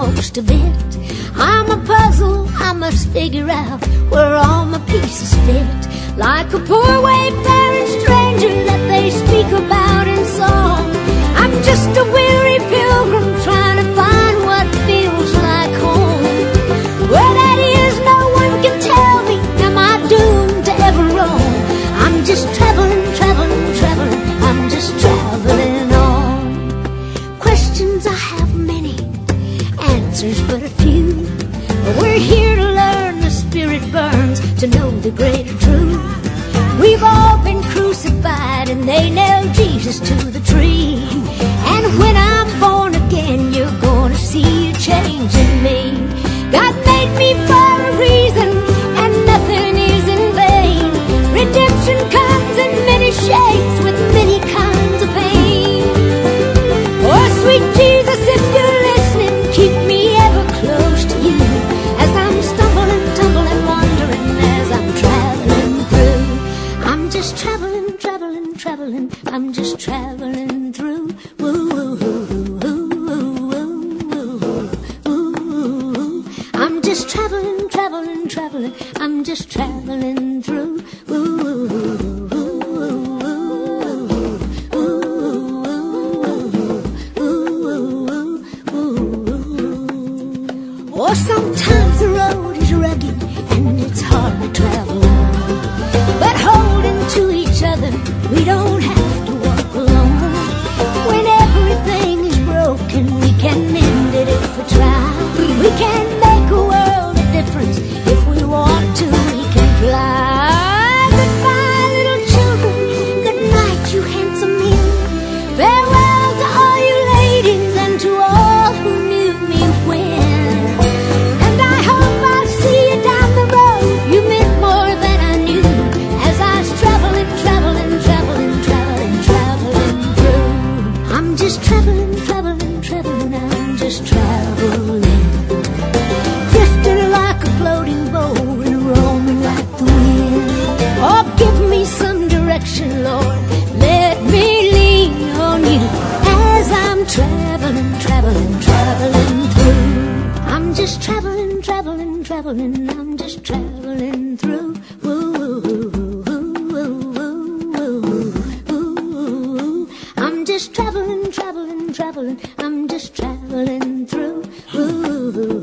most of it. I'm a puzzle, I must figure out where all my pieces fit. Like a poor wayfaring stranger that they speak about in song, I'm just a weary pilgrim trying to find what feels like home. Where that is, no one can tell me, am I doomed to ever roam? I'm just traveling, traveling, traveling, I'm just traveling on. Questions I have many, answers but a few. But we're here to learn, the spirit burns to know the greater truth. We've all been crucified and they nailed Jesus to the tree. And when I'm born again, you're gonna see a change in me. God made me for a reason, and nothing is in vain. Redemption comes in many shapes with many kinds of pain. Oh, sweet Jesus, if you're listening, keep me ever close to you, as I'm stumbling, tumbling, wandering, as I'm traveling through. I'm just traveling, traveling, traveling, I'm just traveling through. I'm just traveling, traveling, traveling, I'm just traveling through. Oh, sometimes the road is rugged and it's hard to travel on, but holding to each other, we don't have to walk alone. When everything is broken, we can mend it if we try. We can make a world of difference if we want to, we can fly. Goodbye, little children, good night, you handsome men. Farewell to all you ladies and to all who knew me when. And I hope I'll see you down the road, you meant more than I knew, as I was traveling, traveling, traveling, traveling, traveling through. I'm just traveling, traveling, traveling, I'm just traveling. Drifting like a floating boat and roaming like the wind. Oh, give me some direction, Lord, let me lean on you, as I'm traveling, traveling, traveling through. I'm just traveling, traveling, traveling, I'm just traveling through. I'm just traveling, traveling, traveling, I'm just traveling through.